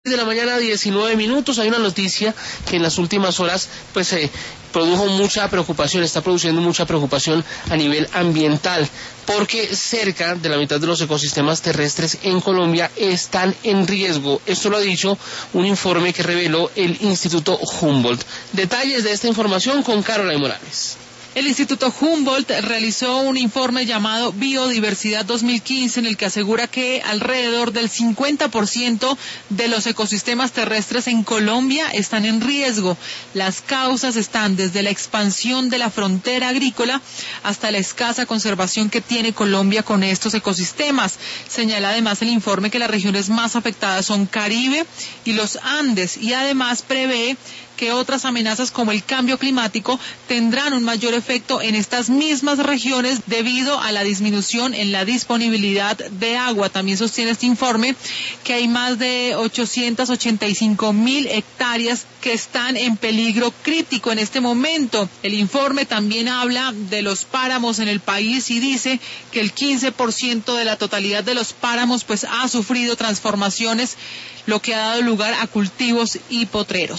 De la mañana, 19 minutos. Hay una noticia que en las últimas horas produjo mucha preocupación, está produciendo mucha preocupación a nivel ambiental, porque cerca de la mitad de los ecosistemas terrestres en Colombia están en riesgo. Esto lo ha dicho un informe que reveló el Instituto Humboldt. Detalles de esta información con Caroline Morales. El Instituto Humboldt realizó un informe llamado Biodiversidad 2015 en el que asegura que alrededor del 50% de los ecosistemas terrestres en Colombia están en riesgo. Las causas están desde la expansión de la frontera agrícola hasta la escasa conservación que tiene Colombia con estos ecosistemas. Señala además el informe que las regiones más afectadas son Caribe y los Andes, y además prevé que otras amenazas como el cambio climático tendrán un mayor efecto en estas mismas regiones debido a la disminución en la disponibilidad de agua. También sostiene este informe que hay más de 885.000 hectáreas que están en peligro crítico en este momento. El informe también habla de los páramos en el país y dice que el 15% de la totalidad de los páramos ha sufrido transformaciones, lo que ha dado lugar a cultivos y potreros.